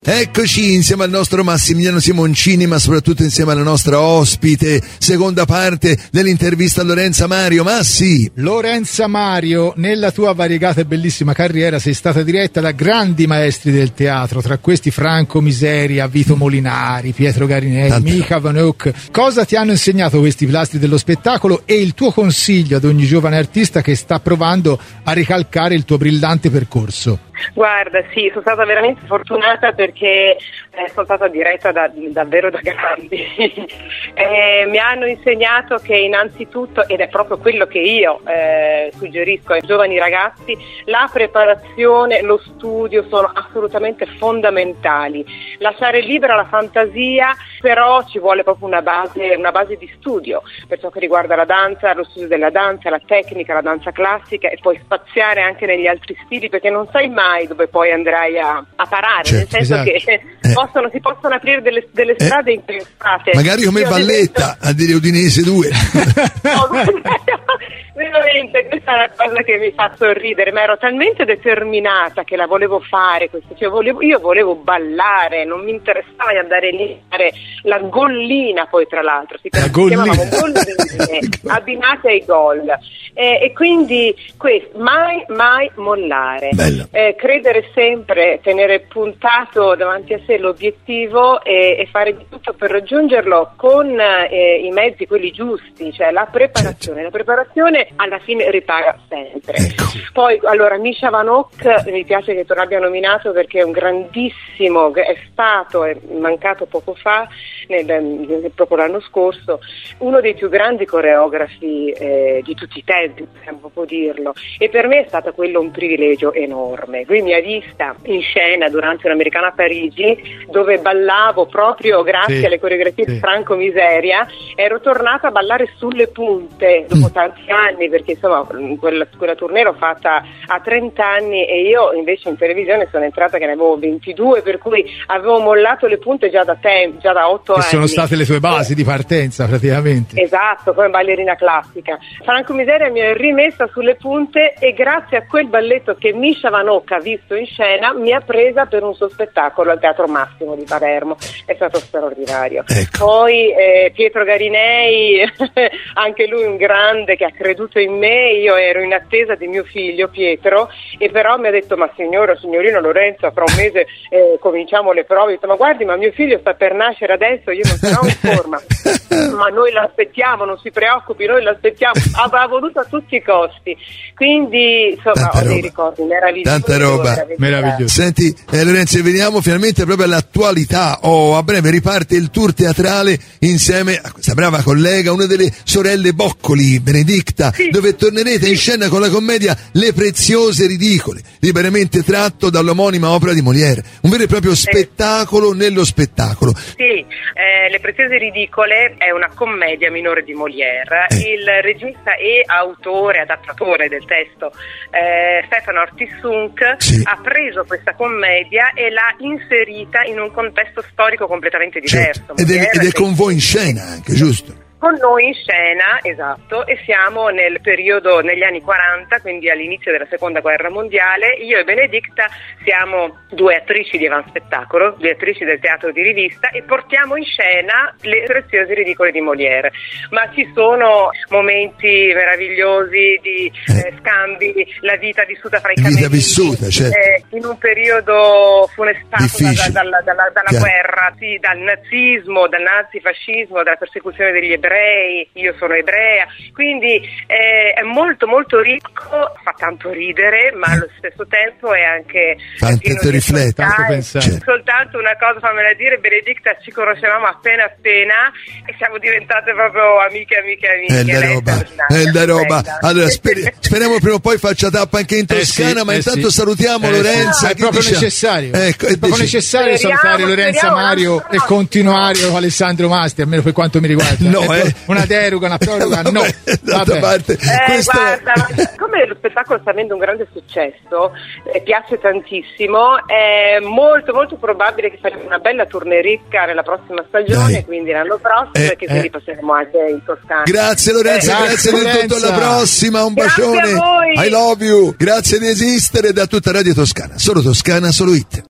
Eccoci insieme al nostro Massimiliano Simoncini, ma soprattutto insieme alla nostra ospite, seconda parte dell'intervista a Lorenza Mario. Massi! Lorenza Mario, nella tua variegata e bellissima carriera sei stata diretta da grandi maestri del teatro, tra questi Franco Miseria, Vito Molinari, Pietro Garinelli, Micha Vanuk. Cosa ti hanno insegnato questi pilastri dello spettacolo e il tuo consiglio ad ogni giovane artista che sta provando a ricalcare il tuo brillante percorso? Guarda, sì, sono stata veramente fortunata perché sono stata diretta davvero da grandi. Mi hanno insegnato che innanzitutto, ed è proprio quello che io suggerisco ai giovani ragazzi, la preparazione, lo studio sono assolutamente fondamentali. Lasciare libera la fantasia, però ci vuole proprio una base di studio per ciò che riguarda la danza, lo studio della danza, la tecnica, la danza classica, e poi spaziare anche negli altri stili, perché non sai mai dove poi andrai a parare, certo, nel senso esatto. che si possono aprire delle strade impensate. Magari come Valletta a dire Udinese 2. Veramente, questa è una cosa che mi fa sorridere, ma ero talmente determinata che la volevo fare, io volevo ballare, non mi interessava di andare lì a fare la gollina, poi tra l'altro si chiamavano golline abbinate ai gol, e quindi questo, mai mollare, credere sempre, tenere puntato davanti a sé l'obiettivo e fare di tutto per raggiungerlo con i mezzi quelli giusti, cioè la preparazione. La preparazione alla fine ripaga sempre. Ecco. Poi allora Misha Vanok mi piace che tu l'abbia nominato perché è un grandissimo, è stato, è mancato poco fa, proprio l'anno scorso, uno dei più grandi coreografi di tutti i tempi, possiamo proprio dirlo, e per me è stato quello un privilegio enorme. Lui mi ha vista in scena durante un'americana a Parigi, dove ballavo proprio grazie alle coreografie di Franco Miseria. Ero tornata a ballare sulle punte dopo tanti anni, perché insomma quella tournée l'ho fatta a 30 anni e io invece in televisione sono entrata che ne avevo 22, per cui avevo mollato le punte già da 8 anni. Che sono state le tue basi di partenza praticamente. Esatto, come ballerina classica. Franco Miseria mi ha rimessa sulle punte e grazie a quel balletto che Misha Vanok ha visto in scena mi ha presa per un suo spettacolo al Teatro Massimo di Palermo. È stato straordinario. Ecco. Poi Pietro Garinei, anche lui un grande che ha creduto in me. Io ero in attesa di mio figlio Pietro, e però mi ha detto: ma signorino Lorenzo, fra un mese cominciamo le prove. Ho detto: ma guardi, ma mio figlio sta per nascere adesso, io non sarò in forma. Ma noi l'aspettiamo, non si preoccupi, noi l'aspettiamo. Ha voluto a tutti i costi. Quindi insomma ho dei ricordi meravigliosi. Tanta roba meravigliosa. Senti Lorenzo, veniamo finalmente proprio all'attualità. A breve riparte il tour teatrale insieme a questa brava collega, una delle sorelle Boccoli, Benedicta, dove tornerete in scena con la commedia Le Preziose Ridicole, liberamente tratto dall'omonima opera di Molière, un vero e proprio spettacolo nello spettacolo. Sì, Le Preziose Ridicole è una commedia minore di Molière. Il regista e autore, adattatore del testo, Stefano Ortis-Sunk, ha preso questa commedia e l'ha inserita in un contesto storico completamente diverso. Certo. Ed è con voi in scena anche, giusto? Con noi in scena, esatto, e siamo nel periodo, negli anni 40, quindi all'inizio della seconda guerra mondiale. Io e Benedicta siamo due attrici di avanspettacolo, due attrici del teatro di rivista, e portiamo in scena Le Preziose Ridicole di Molière. Ma ci sono momenti meravigliosi di scambi, la vita vissuta fra i cammelli, vissuta, certo. In un periodo funestato dalla Chiaro. guerra, sì, dal nazismo, dal nazifascismo, dalla persecuzione degli ebrei. Io sono ebrea, quindi è molto molto ricco, fa tanto ridere, ma allo stesso tempo è anche tanto riflettere, tanto pensare. Certo. Soltanto una cosa fammela dire: Benedicta, ci conoscevamo appena e siamo diventate proprio amiche. È da roba. Allora speriamo prima o poi faccia tappa anche in Toscana, ma intanto salutiamo Lorenza. È proprio necessario. Ecco, è proprio necessario salutare Lorenza Mario e continuare con Alessandro Masti, almeno per quanto mi riguarda. Una deroga, una proroga, no. D'altra parte, guarda, come lo spettacolo sta avendo un grande successo, piace tantissimo, è molto molto probabile che faremo una bella tournée ricca nella prossima stagione, quindi l'anno prossimo, e che quindi passeremo anche in Toscana. Grazie Lorenza, grazie di tutto, alla prossima, un grazie bacione, a voi. I love you, grazie di esistere, da tutta Radio Toscana, solo Toscana, solo It.